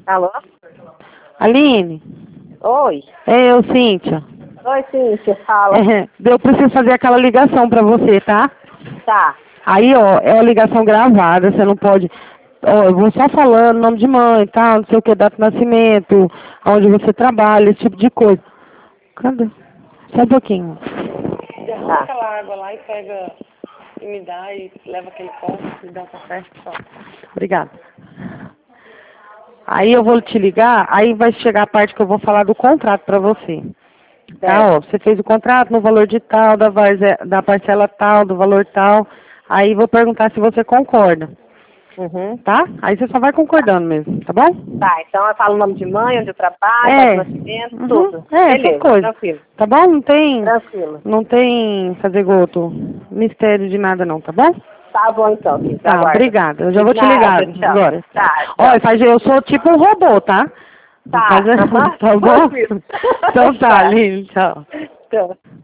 Alô? Aline? Oi. É eu, Cíntia. Oi, Cíntia, fala. Eu preciso fazer aquela ligação pra você, tá? Tá. Aí, ó, é uma ligação gravada, você não pode... Ó, eu vou só falando nome de mãe, tá? Não sei o que, data de nascimento, onde você trabalha, esse tipo de coisa. Cadê? Só um pouquinho. Derrama aquela água lá e pega... E me dá e leva aquele copo e dá um café. Só. Obrigada. Aí eu vou te ligar, aí vai chegar a parte que eu vou falar do contrato pra você. Tá, ó, você fez o contrato no valor de tal, da parcela tal, do valor tal. Aí vou perguntar se você concorda, Uhum. tá? Aí você só vai concordando mesmo, tá bom? Tá, então eu falo o nome de mãe, onde eu trabalho, data de nascimento, tudo. Essas Beleza, coisas. tranquilo. Tá bom? Tranquilo. Não tem fazer goto, mistério de nada não, tá bom? Tá bom então, Cíntia, Tá, aguardo. obrigada. Eu já vou te ligar Nada, tchau. agora. Tá, Ó, tchau. eu sou tipo um robô, tá? Tá, Tá bom? tranquilo. Então tá, Tá. Aline, tchau. Tchau.